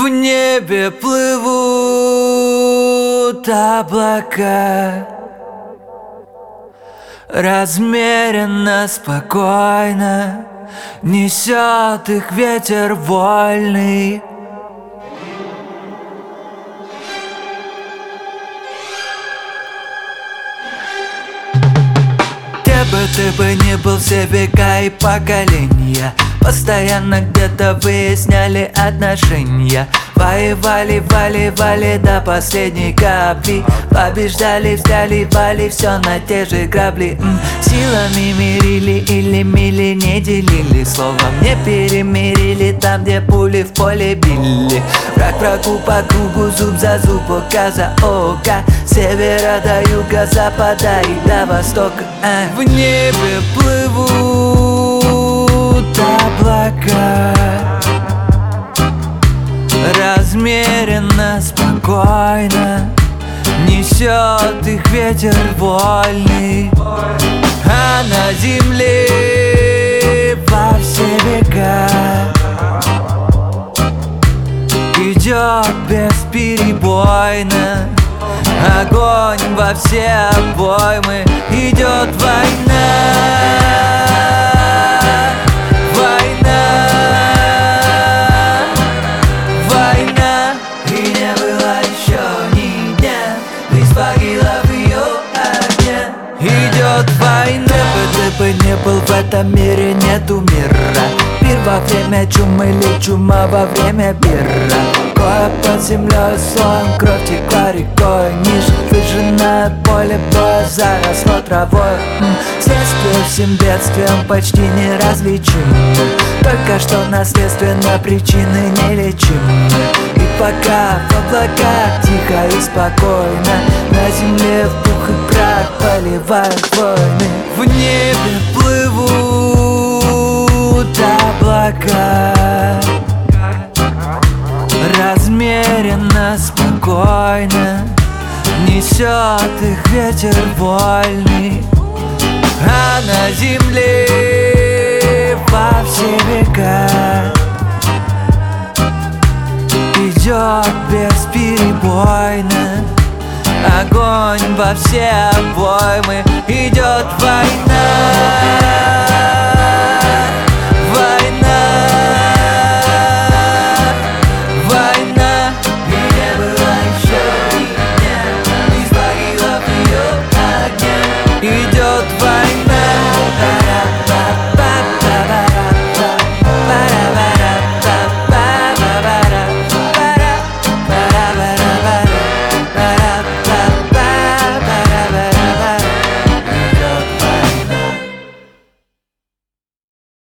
небе плывут облака, размеренно, спокойно несет их ветер вольный. Ты бы не был все века и поколения, постоянно где-то выясняли отношения. Воевали, вали до последней капли, побеждали, взяли все на те же грабли. Силами мирили или мили не делили, словом не перемирили там, где пули в поле били. Враг врагу по кругу, зуб за зуб, око за око, с севера до юга, запада и до востока. В небе плывут облака, размеренно, спокойно несет их ветер вольный. А на земле во все века идет бесперебойно огонь во все обоймы. Идет война, война, война. И не было еще ни дня без погибла в ее огне. Идет война. Ты бы не был в этом мире, нету мира. Пир во время чумы или чума во время пира. Кое под землей слоем, кровь текла рекой. Ниже выжженное поле боя заросло травой. Следствие всем бедствиям почти неразличимы, только что наследственно причины нелечимы. И пока в облаках тихо и спокойно на земле в пух и прах поливают войны. В небе плывут облака, размеренно, спокойно несет их ветер вольный. А на земле во все века идет бесперебойно огонь во все обоймы. Идет война.